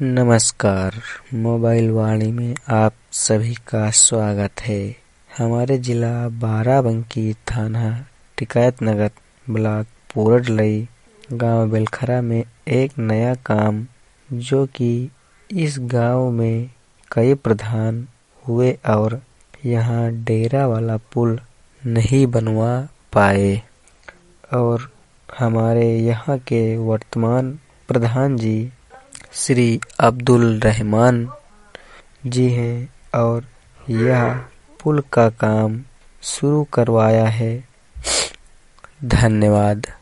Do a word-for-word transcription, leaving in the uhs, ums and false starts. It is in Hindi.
नमस्कार, मोबाइल वाणी में आप सभी का स्वागत है। हमारे जिला बाराबंकी, थाना टिकैत नगर, ब्लॉक पोरडलई, गांव बेलखरा में एक नया काम, जो कि इस गांव में कई प्रधान हुए और यहाँ डेरा वाला पुल नहीं बनवा पाए। और हमारे यहाँ के वर्तमान प्रधान जी श्री अब्दुल रहमान जी हैं और यह पुल का काम शुरू करवाया है। धन्यवाद।